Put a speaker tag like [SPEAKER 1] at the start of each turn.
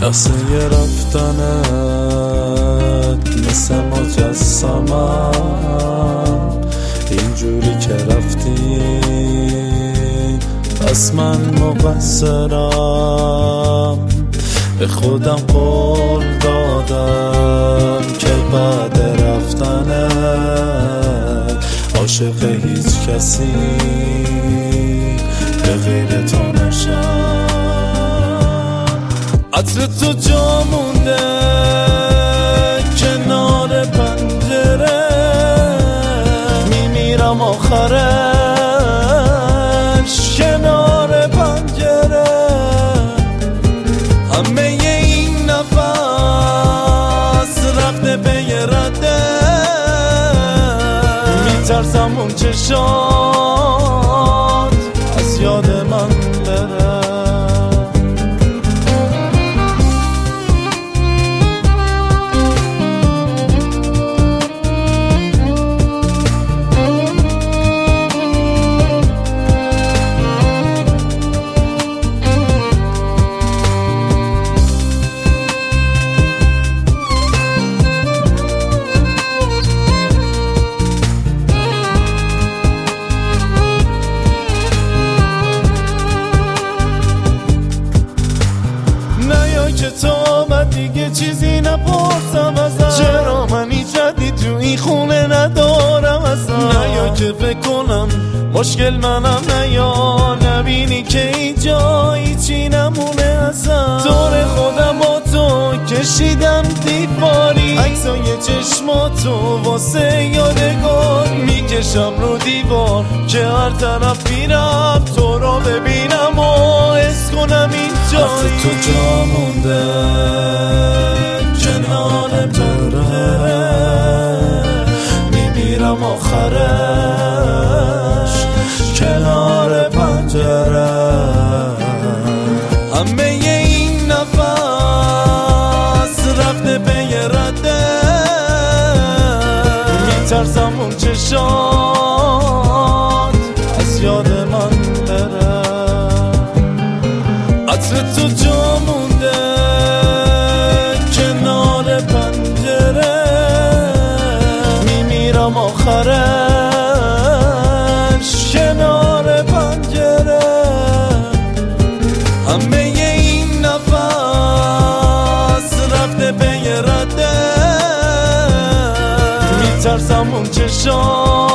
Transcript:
[SPEAKER 1] لحظه رفتنت مثل مجسمم، اینجوری که رفتی پس من مقصرم. به خودم قول دادم که بعد رفتنت عاشق هیچ کسی به غیر تو نشم. عطر تو جا مونده کنار پنجره، میمیرم آخرش کنار پنجره. همه این نفس رفته به یه رده، میترسم اون چشات از یاد من بره. که تو آمد دیگه چیزی نپرسم ازم، چرا من هیچ ردی تو این خونه ندارم ازم. نه یا که فکر کنم مشکل منم، نه یا نبینی که اینجا هیچی نمونه ازم. دور خودم با تو کشیدم دیواری، عکسای چشماتو واسه یادگار میکشم رو دیوار که هر طرف میرم تو رو ببینم و حس کنم اینجایی. تو جا مونده کنار پنجره، میمیرم آخرش کنار پنجره. همه این نفس رفته به یه رده، میترسم اون چشات از یاد من بره. عطر تو جا مونده کنار پنجره، میمیرم آخرش کنار پنجره. همه این نفس رفته به یه رده، میترسم اون چشات